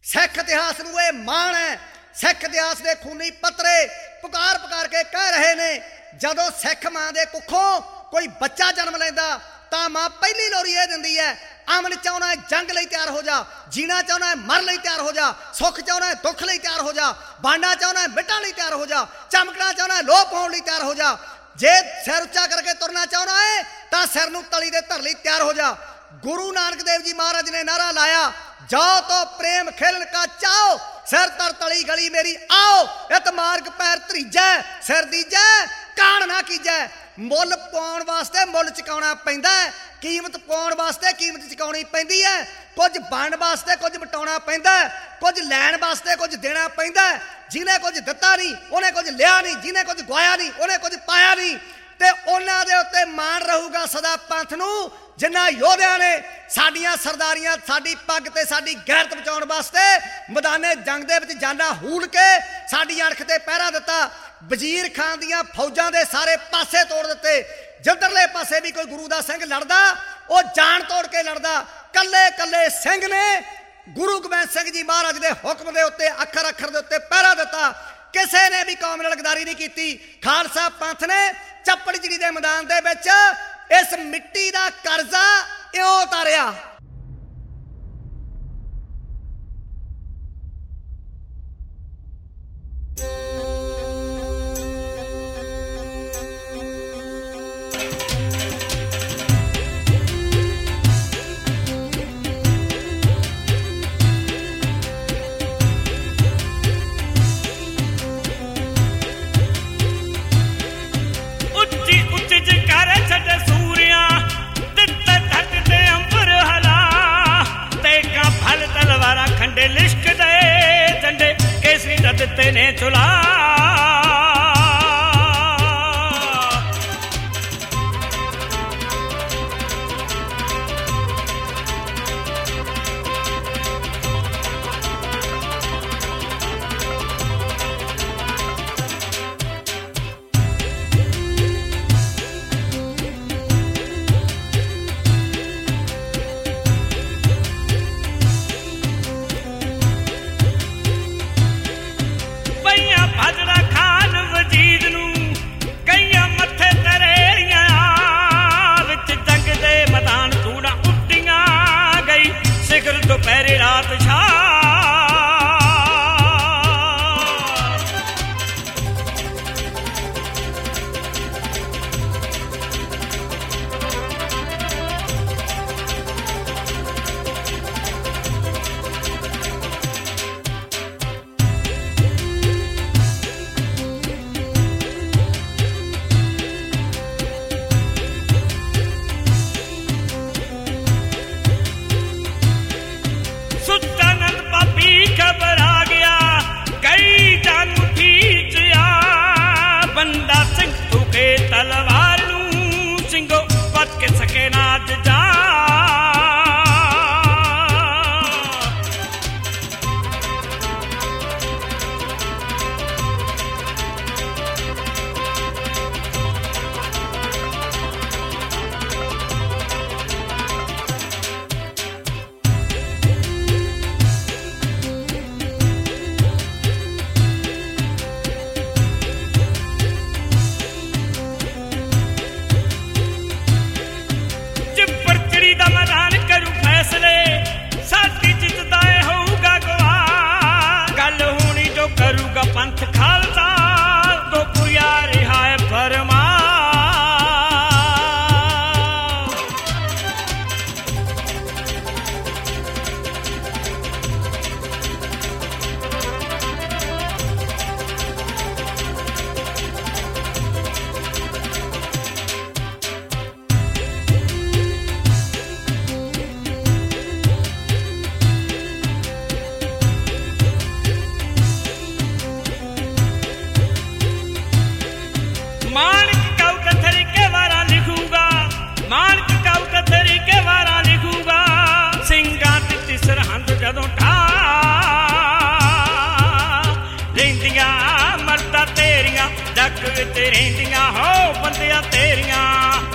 सिख इतिहास नूं इह माण है। सिख इतिहास के खूनी पत्रे पुकार पुकार के कह रहे ने, जदों सिख मां दे कुखों कोई बच्चा जन्म लैंदा तां मां पहली लोरी यह दिंदी है, अमन चाहना है जंग लई तैयार हो जा, जीना चाहना है मर लई तैयार हो जा, सुख चाहना है दुख लई तैयार हो जा, बांडा चाहना है मिटण लई तैयार हो जा, चमकना चाहना है लोप होण लई तैयार हो जा, जे सिर उच्चा करके तुरना चाहना है तां सिर नूं तली दे धर लई तैयार हो जा। गुरु नानक देव जी महाराज ने नारा लाया, जाओ तो प्रेम खेलन का चाओ, सिर तर तली गली मेरी आओ, इत मार्ग पैर धरीजै, सिर दीजै कान ना कीजै। मुल पाउण वास्ते मुल चुकाउणा पैंदा है, कीमत पाउण वास्ते कीमत चुकाउणी पैंदी है, कुछ बंड वास्ते कुछ मटाउणा पैंदा है, कुछ लैण वास्ते कुछ देना पैंदा है। जिन्हें कुछ दिता नहीं उन्हें कुछ लिया नहीं, जिन्हें कुछ गवाया नहीं उन्हें कुछ पाया नहीं, ते उन्हां दे उत्ते मान रहूगा सदा पंथ नूं जिन्हां योधियां ने साडियां सरदारियां साडी पग ते साडी गैरत बचाउण वास्ते मैदाने जंग दे विच जाना हूल के साडी अणख ते पहरा दिता। वजीर खान दियां फौजां दे सारे पासे तोड़ दिते, जिधरले पासे भी कोई गुरु दा सिंह लड़दा वो जान तोड़ के लड़दा। कल्ले कल्ले सिंह ने गुरु गोबिंद सिंह जी महाराज दे हुक्म दे उत्ते अखर अखर दे उत्ते पहरा दिता। किसी ने भी कौम नाल गद्दारी नहीं की। खालसा पंथ ने चप्पड़चिड़ी दे मैदान दे विच इस मिट्टी दा कर्जा इउं उतारिया। लिश्क दे झंडे केसरी रदते ने चुला। दोपहरे रात छा तलवार नूं सिंगो पत के सके ना जा। पंथ खालसा तो पुरिया रिहाय फरमा। जदों ठा रहिंदियां मरदा तेरियां डक विच रहिंदियां हो बंदियां तेरियां।